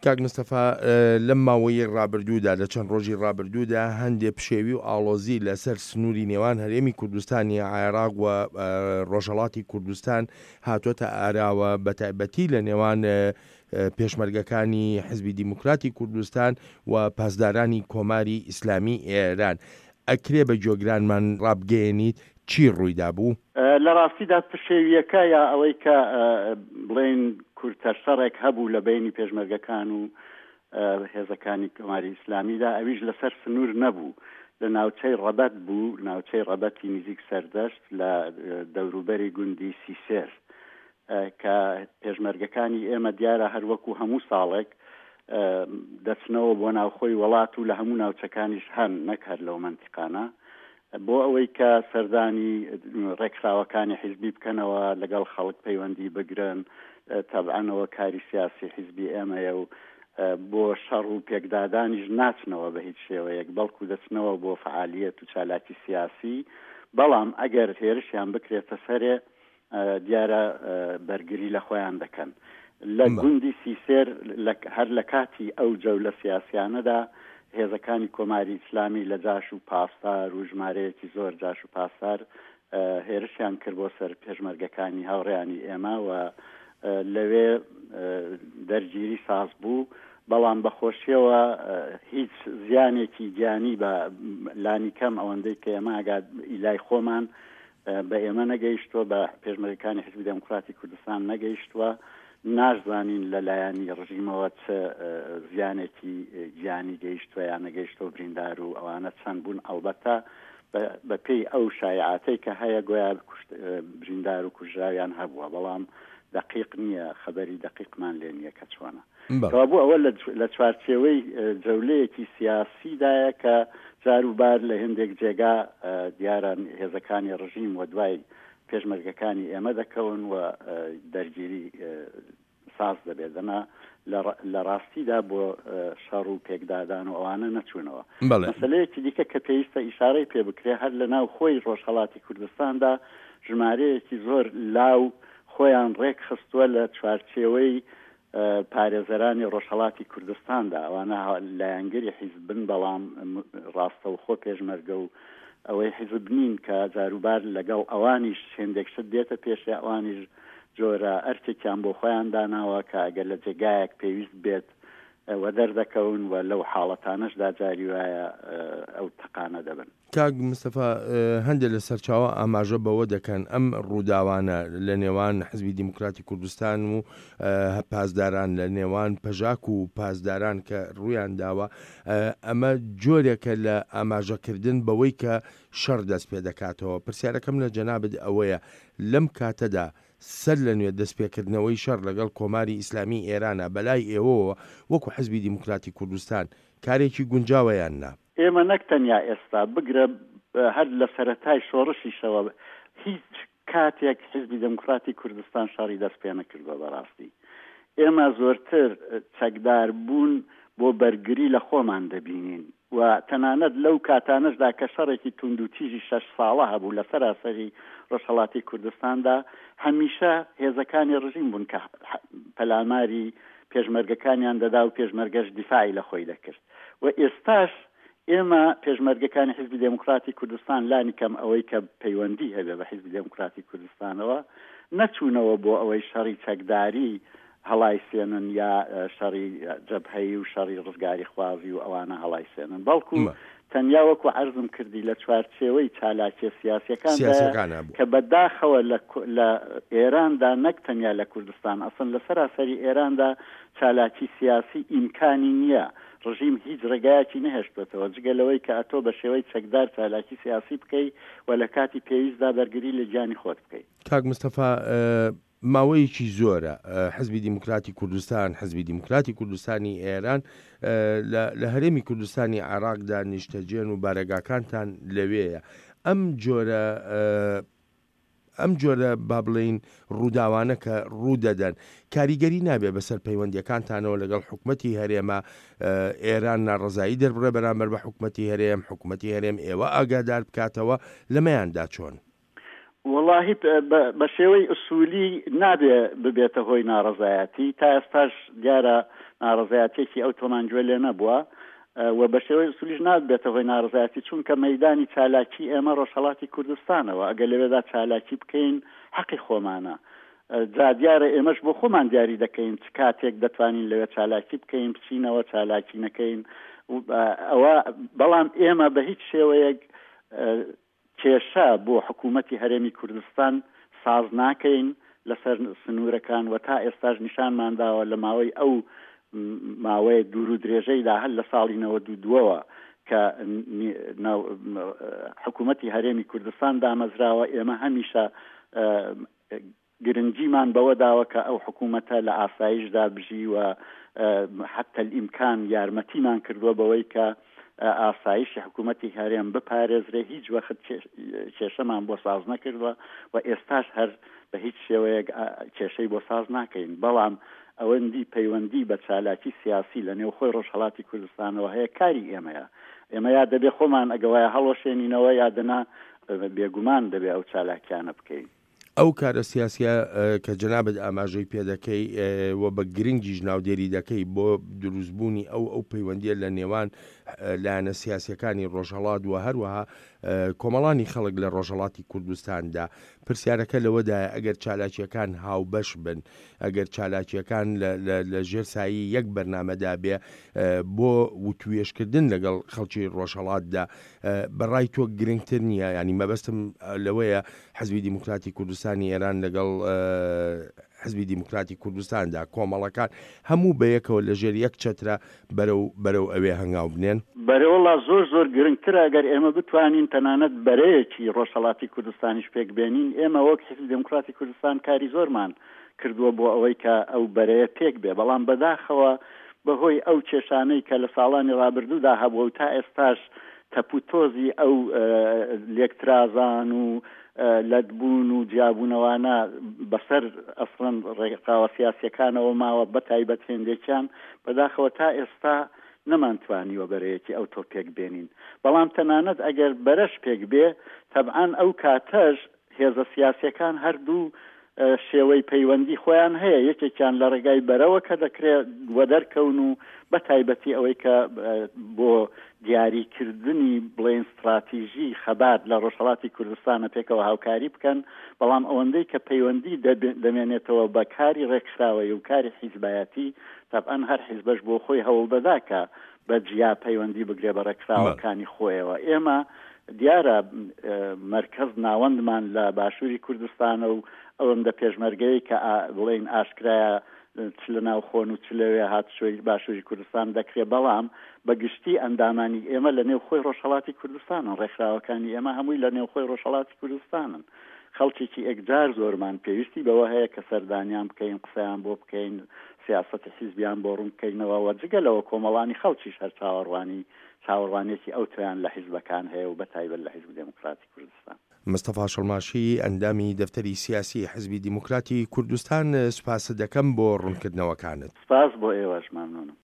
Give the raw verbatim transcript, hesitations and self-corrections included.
کاک مستەفا لەم ماوەیی ڕابردوودا لە چەند ڕۆژی ڕابردوودا هەندێک پشێوی و ئاڵۆزی لەسەر سنووری نێوان هەرێمی کوردستانی عێراق و ڕۆژهەڵاتی کوردستان هاتوۆتە ئاراوە بە تایبەتی لە نێوان پێشمەرگەکانی حزبی دیموکراتی کوردستان و پاسدارانی کۆماری ئیسلامی ئێران. ئەکرێ بە جۆگرانمان ڕابگەیەنیت چی ڕوویدا بوو؟ لە ڕاستیدا پشێویەکە یا ئەوەی کە بڵێن کورتەرسەڕێک هەبوو لە بینی پێشمەرگەکان و هێزەکانی کۆماری ئیسلامیدا، ئەویش لەسەر سنوور نەبوو، لە ناوچەی ڕەبەت بوو، ناوچەی ڕەبەتی نزیک سەردەشت لە دەوروبەری گوندی سیسێر، کە پێشمەرگەکانی ئێمە دیارە هەروەکو هەموو ساڵێک دەچنەوە بۆ ناوخۆی وڵات و لە هەموو ناوچەکانیش هەن، نەک هەر لەو منتیقانە، بۆ ئەوەی کە سەردانی ڕێکخراوەکانی حیزبی بکەنەوە، لەگەڵ خەڵک پەیوەندی بگرن، تەبعەنەوە کاری سیاسی حیزبی ئێمەیە و بۆ شەڕ و پێکدادانیش ناچنەوە بە هیچ شێوەیەک، بەڵکو دەچنەوە بۆ فعالیەت و چالاکی سیاسی. بەڵام ئەگەر هێرشیان بکرێتە سەرێ دیارە بەرگری لە خۆیان دەکەن. لە گوندی سیسێر هەر لە کاتی ئەو جەولە سیاسیانەدا هێزەکانی کۆماری ئیسلامی لە جاش و پاسدار و ژمارەیەکی زۆر جاش و پاسدار هێرشیان کرد بۆ سەر پێشمەرگەکانی هاوڕێیانی ئێمە و لەوێ دەرگیری ساز بوو. بەڵام بەخۆشیەوە هیچ زیانێکی گیانی بە لانی کەم ئەوەندەی کە ئێمە ئاگات ئیلای خۆمان بە ئێمە نەگەیشتووە، بە پێشمەرگەکانی حزبی دموکراتی کوردستان نەگەیشتووە، نازانین لەلایەنی ڕژیمەوە چه زیانێکی گیانی گەیشتووە یان نەگەیشتووە بریندار و ئەوانە چەند بوون. ئەڵبەتە بە پێی ئەو شایعاتەی کە هەیە گویا بریندار و کوژراویان هەبووە، بەڵام دقیق نییە، خەبەری دقیقمان لێ نییە کە چۆنە. کەوابوو ئەوە لە چوارچێوەی جەولەیەکی سیاسیدایە کە جاروبار لە هەندێک جێگا دیارە هێزەکانی ڕژیم و دوای پێشمەرگەکانی ئێمە دەکەون و دەرگیری ساز دەبێت. دەنا لە ڕاستیدا بۆ شەڕ و پێکدادان و ئەوانە نەچوونەوە. مەسەلەیەکی دیکە کە پێویستە ئیشارەی پێ بکرێ، هەر لە ناو خۆی ڕۆژهەڵاتی کوردستاندا ژمارەیەکی زۆر لاو خۆیان ڕێک خستووە لە چوارچێوەی پارێزەرانی ڕۆژهەڵاتی کوردستاندا. ئەوانە لایەنگەری حیزبن، بەڵام ڕاستەوخۆ پێشمەرگە و ئەوەی حیزب نین کە جاروبار لەگەڵ ئەوانیش هێندێک شت دێتە پێشێ، ئەوانیش جۆرە ئەرکێکیان بۆ خۆیان داناوە کە ئەگەر لە جێگایەک پێویست بێت وە دەردەکەون و لەو حاڵەتانەشدا جاری وایە ئەو تەقانە دەبن. کاک مستەفا، هەندێک لە سەرچاوە ئاماژە بەوە دەکەن ئەم ڕووداوانە لە نێوان حزبی دیموکراتی کوردستان و پاسداران، لە نێوان پەژاک و پاسداران کە ڕوویان داوە، ئەمە جۆرێکە لە ئاماژەکردن بەوەی کە شەڕ دەست پێ دەکاتەوە. پرسیارەکەم لە جەنابەت ئەوەیە، لەم کاتەدا سەر لە نوێ دەستپێکردنەوەی شەڕ لەگەڵ کۆماری ئیسلامی ئێرانە بەلای ئێوەوە وەکو حزبی دیموکراتی کوردستان کارێکی گونجاوەیان نا؟ ئێمە نەک تەنیا ئێستا بگرە هەر لە سەرەتای شۆڕشیشەوە هیچ کاتێک حزبی دموکراتی کوردستان شەڕی دەست پێ نەکردووە. بەڕاستی ئێمە زۆرتر چەکدار بوون بۆ بەرگری لە خۆمان دەبینین و تەنانەت لەو کاتانەشدا کە شەڕێکی تونند و تیژی شەش ساڵە هەبوو لە سەراسەری ڕۆژهەڵاتی کوردستاندا، هەمیشە هێزەکانی ڕژیم بوون کە پەلاماری پێشمەرگەکانیان دەدا و پێشمەرگەش دیفاعی لە خۆی دەکرد. و ئێستاش ئێمە پێشمەرگەکانی حزبی دموکراتی کوردستان لانی کەم ئەوەی کە پەیوەندی هەبێ بە حزبی دموکراتی کوردستانەوە نەچوونەوە بۆ ئەوەی شەڕی چەکداری هەڵای سێنن یا شەڕی جەبهەیی و شەڕی ڕزگاری خوازی و ئەوانە هەڵای سێنن، بەڵکو تەنیا وەکو عەرزم کردی لە چوارچێوەی چالاکی سیاسیەکاندا کە بەداخەوە لە ئێراندا، نەک تەنیا لە کوردستان، ئەسڵ لە سەراسەری ئێراندا چالاکی سیاسی ئیمکانی نییە. ڕژیم هیچ ڕێگایەکی نەهێشتوێتەوە جگەلەوەی کە ئەتۆ بە شێوەی چەکدار چالاکی سیاسی بکەی و لە کاتی پێویستدا بەرگری لە گیانی خۆت بکەیت. کاک مستەفا، ماوەیەکی زۆرە حزبی دیموکراتی کوردستان، حزبی دیموکراتی کوردستانی ئێران لە هەرێمی کوردستانی عێراقدا نیشتەجێن و بارەگاکانتان لەوێیە. ئەم جۆرە ئەم جۆرە با بڵین ڕووداوانە کە ڕوو دەدەن، کاریگەری نابێ بەسەر پەیوەندیەکانتانەوە لەگەڵ حکومەتی هەرێمە ئێران ناڕەزایی دەربڕێ بەرامبەر بە حکومەتی هەرێم، حکومەتی هەرێم ئێوە ئاگادار بکاتەوە لەمەیاندا چۆن؟ وڵاهی بە شێوەی ئوسولی نابێ ببێتە هۆی ناڕەزایەتی. تا ئێستاش دیارە ناڕزایەتێکی ئەو تۆمانگوێ لێ نەبووە و بە شێوەی سولیش نابێتە هۆی ناڕزایەتی چونکە مەیدانی چالاکی ئێمە ڕۆژهەڵاتی کوردستانەوە ئەگەر لەوێدا چالاکی بکەین حەقی خۆمانە جا دیارە ئێمەش بۆ خۆمان دیاری دەکەین چ کاتێک دەتوانین لەوێ چالاکی بکەین بچینەوە چالاکی نەکەین ئەوە بەڵام ئێمە بە هیچ شێوەیەک کێشە بۆ حکوومەتی هەرێمی کوردستان ساز ناکەین لەسەر سنوورەکان و تا ئێستاش نیشانمانداوە لە ماوەی ئەو ماوەیە دوور و درێژەیدا هەر لە ساڵی نەوە دوو دووەوە کە حکوومەتی هەرێمی کوردستان دامەزراوە ئێمە هەمیشە گرنگیمان بەوە داوە کە ئەو حکوومەتە لە ئاسایشدا بژی و حتى الئیمکان یارمەتیمان کردووە بەوەی کە ئاسایشی حکوومەتی هەرێم بپارێزرێ هیچ وەخت کێشەمان بۆ ساز نەکردووە و ئێستاش هەر بە هیچ شێوەیەک کێشەی بۆ ساز ناکەین بەڵام ئەوەندی پەیوەندی بە چالاکی سیاسی لە نێو خۆی ڕۆژهەڵاتی کوردستانەوە هەیە کاری ئێمەیە ئێمە یا دەبێ خۆمان ئەگەوایە هەڵۆشێنینەوە یادنا بێگومان دەبێ ئەو چالاکیانە بکەین ئەو کارە سیاسیە کە جەنابەت ئاماژەی پێ دەکەی و بە گرنگیش ناودێری دەکەی بۆ دروستبوونی ئەو ئەو پەیوەندیە لە نێوان لایەنە سیاسیەکانی ڕۆژهەڵات و هەروەها کۆمەڵانی خەڵک لە ڕۆژهەڵاتی کوردستاندا پرسیارەکە لەوەدایە ئەگەر چالاکیەکان هاوبەش بن ئەگەر چالاکیەکان لە ژێر سایی یەک بەرنامەدا بێ بۆ وتوێشکردن لەگەڵ خەڵکی ڕۆژهەڵاتدا بەڕای تۆ گرنگتر نییە ینی مەبەستم لەوەیە حزبی دیموکراتی کوردستانی ئێران لەگەڵ حزبی دیموکراتی کوردستاندا کۆمەڵەکان هەموو بەیەکەوە لە ژێر یەک چەترە بەرەو بەرەو ئەوێ هەنگاو بنێن بەرەوەڵا زۆر زۆر گرنگترە ئەگەر ئێمە بتوانین تەنانەت بەرەیەکی ڕۆژهەڵاتی کوردستانیش پێک بێنین ئێمە وەک حزب دیموکراتی کوردستان کاری زۆرمان کردووە بۆ ئەوەی کە ئەو بەرەیە پێک بێ بەڵام بەداخەوە بەهۆی ئەو کێشانەی کە لە ساڵانی ڕابردوودا هەبووە و تا ئێستاش تەپوتۆزی ئەو لێکترازان و لەدبوون و جیابوونەوانە بەسەر ئەسڵەن ڕێگەقاوە سیاسیەکانەوە ماوە بە تایبەت هێندێکیان بەداخەوە تا ئێستا نەمانتوانیوە بەرەیەکی ئەو تۆ پێک بێنین بەڵام تەنانەت ئەگەر بەرەش پێک بێ تەبعاً ئەو کاتەش هێزە سیاسیەکان هەردوو شێوەی پەیوەندی خۆیان هەیە یەکێکیان لە ڕێگای بەرەوە کە دەکرێت وە دەرکەون و بە تایبەتی ئەوەی کە بۆ دیاریکردنی بڵێن استراتیژی خەبات لە ڕۆژهەڵاتی کوردستانە پێکەوە هاوکاری بکەن بەڵام ئەوەندەی کە پەیوەندی دەمێنێتەوە بە کاری ڕێکخراوەی و کاری حیزبایەتی تەبعاً هەر حیزبەش بۆ خۆی هەوڵ دەدا کە بە جیا پەیوەندی بگرێ بە ڕێکخراوەکانی خۆیەوە ئێمە دیارە مرکز ناوەندمان لە باشووری کوردستانە و ئەوەندە پێشمەرگەی کە بڵێن ئاشکرایە چ لە ناو خۆن و چ لەوێ هاتشۆی باشووری کوردستان دەکرێت بەڵام بەگشتی ئەندامانی ئێمە لە نێو خۆی ڕۆژهەڵاتی کوردستانن ڕێکخراوەکانی ئێمە هەمووی لە نێو خۆی ڕۆژهەڵاتی کوردستانن خەڵکێکی ئەکجار زۆرمان پێویستی بەوە هەیە کە سەردانیان بکەین قسەیان بۆ بکەین سیاسەتی حیزبیان بۆ ڕوون بکەینەوە و جگەلەوە کۆمەڵانی خەڵکیش هەر چاوەڕوانی چاوەڕوانێتی ئەو تۆیان لە حیزبەکان هەیە و بەتایبەت لە حیزب دیموکراتی کوردستان. مستەفا شەڵماشی ئەندامی دەفتەری سیاسی حزبی دیموکراتی کوردستان سوپاس دەکەم بۆ ڕوونکردنەوەکانت. سپاس بۆ ئێوەش مەمنونم.